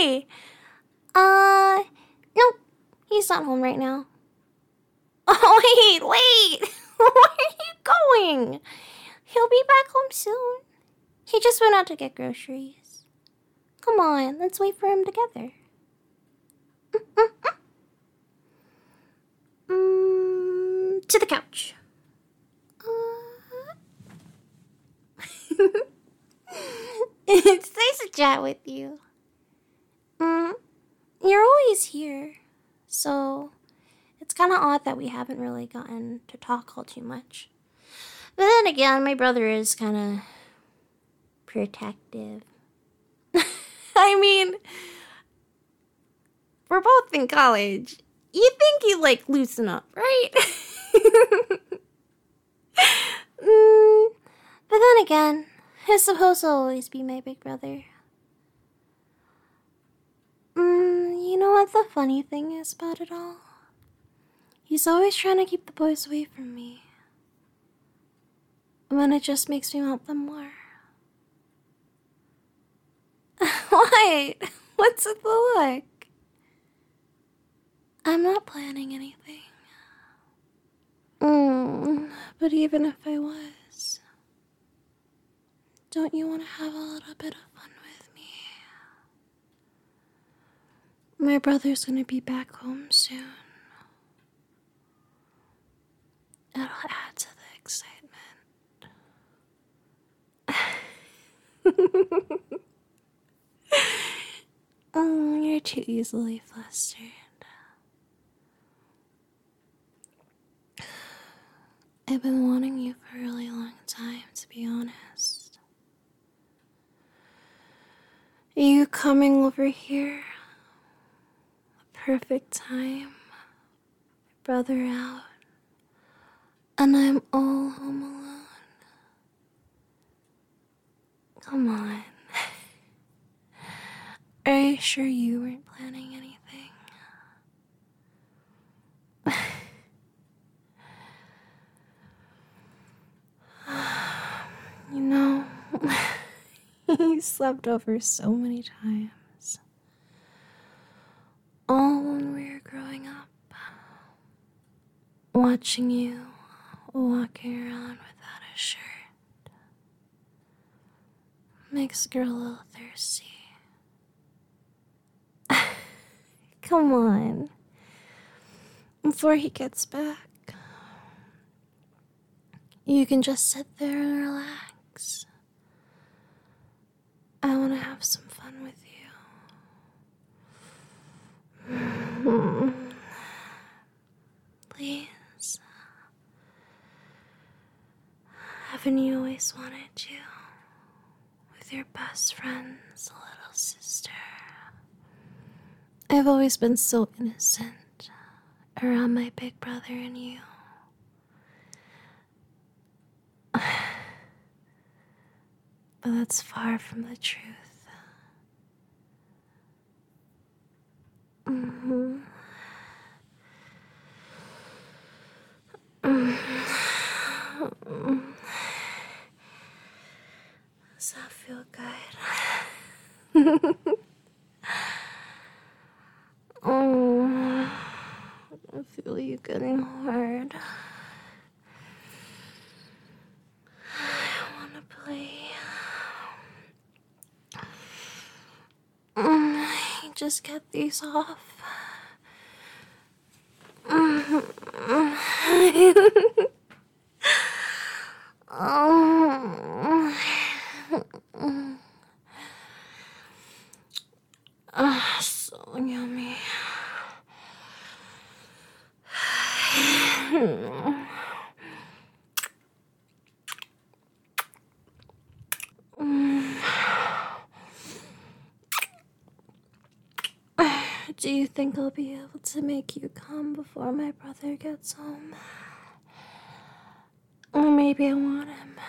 Why? Nope. He's not home right now. Oh, wait. Where are you going? He'll be back home soon. He just went out to get groceries. Come on, let's wait for him together. To the couch. It's nice to chat with you. You're always here, so it's kind of odd that we haven't really gotten to talk all too much. But then again, my brother is kind of protective. I mean, we're both in college. You think you'd, loosen up, right? But then again, he's supposed to always be my big brother. You know what the funny thing is about it all? He's always trying to keep the boys away from me. When it just makes me want them more. What? What's with the look? I'm not planning anything. But even if I was, don't you want to have a little bit of fun with me? My brother's gonna be back home soon. It'll add to the excitement. Oh, you're too easily flustered. I've been wanting you for a really long time, to be honest. You coming over here? A perfect time. Brother out. And I'm all home alone. Come on. Are you sure you weren't planning anything? You know, you slept over so many times. All when we were growing up. Watching you walking around without a shirt makes a girl a little thirsty. Come on. Before he gets back, you can just sit there and relax. I want to have some fun with you. Please. Haven't you always wanted to? With your best friend's little sister. I've always been so innocent around my big brother and you. But that's far from the truth. Does that feel good? Oh, I feel you getting hard. I want to play. Just get these off. So yummy. Do you think I'll be able to make you come before my brother gets home? Or maybe I want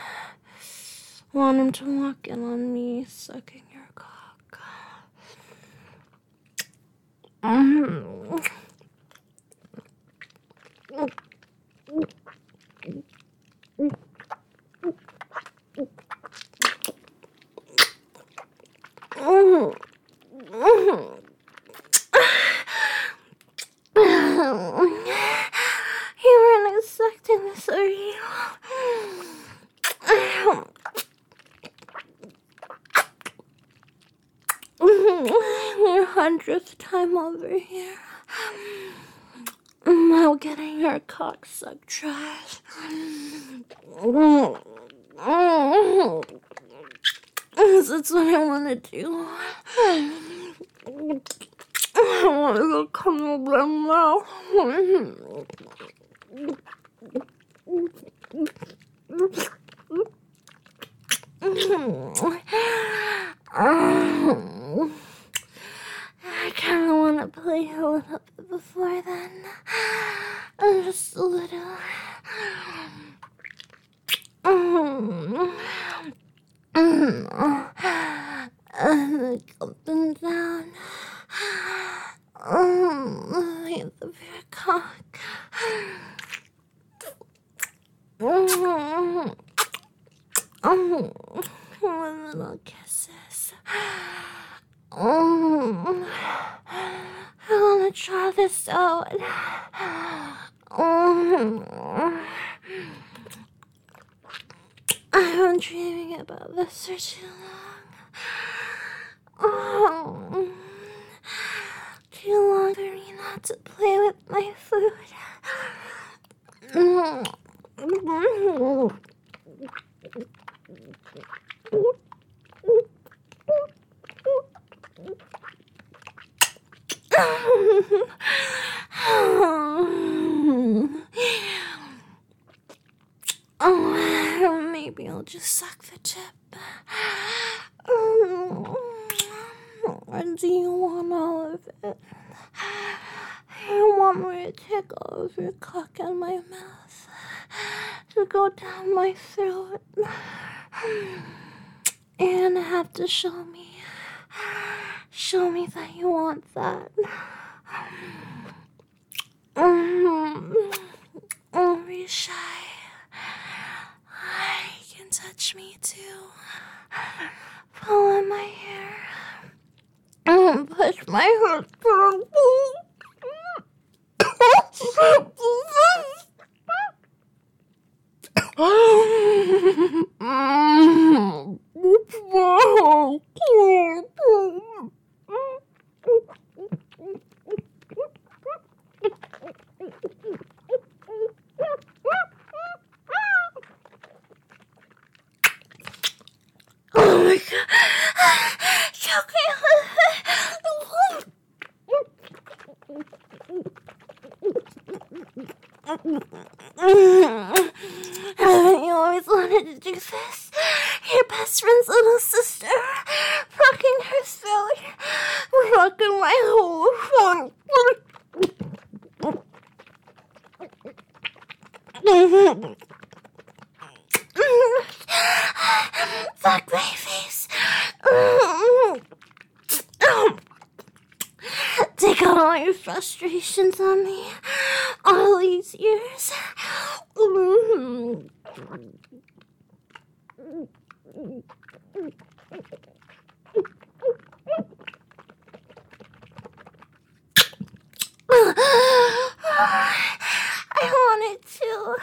him to walk in on me sucking your cock. Your 100th time over here. Now getting your cock sucked trash. That's what I want to do. I want to go come over now. I kind of want to play a little bit before then. Just a little. Up and down. Leave the beer cock. Little kisses. I want to try this out. I've been dreaming about this for too long. Too long for me not to play with my food. Maybe I'll just suck the tip. Or do you want all of it? You want me to take all of your cock in my mouth to go down my throat? You're gonna have to show me that you want that. Don't be shy. You can touch me too. Pull in my hair. Push my hair through. Oh my god. You always wanted to do this? Your best friend's little sister, fucking her throat, fucking my whole phone. Fuck my face. Take out all your frustrations on me all these years. I wanted to.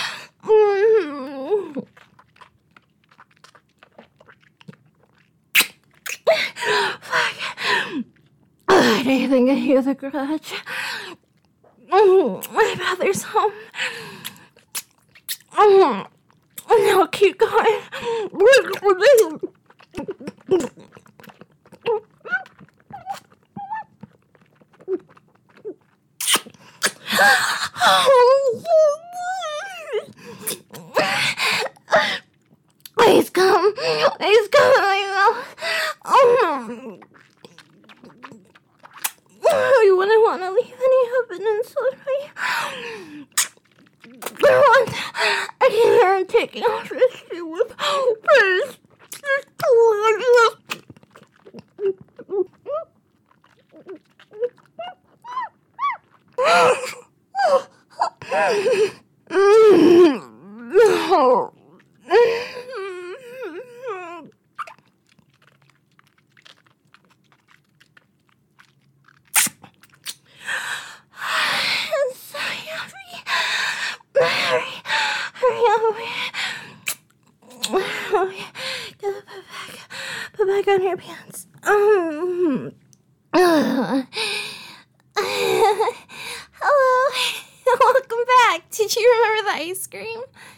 I don't think I hear the garage. My brother's home. No, keep going. Please come. Please come in my mouth. You wouldn't want to leave any evidence on me. I can hear him taking off his shoes. Please. No. Hurry. Put back on your pants. Hello. Welcome back. Did you remember the ice cream?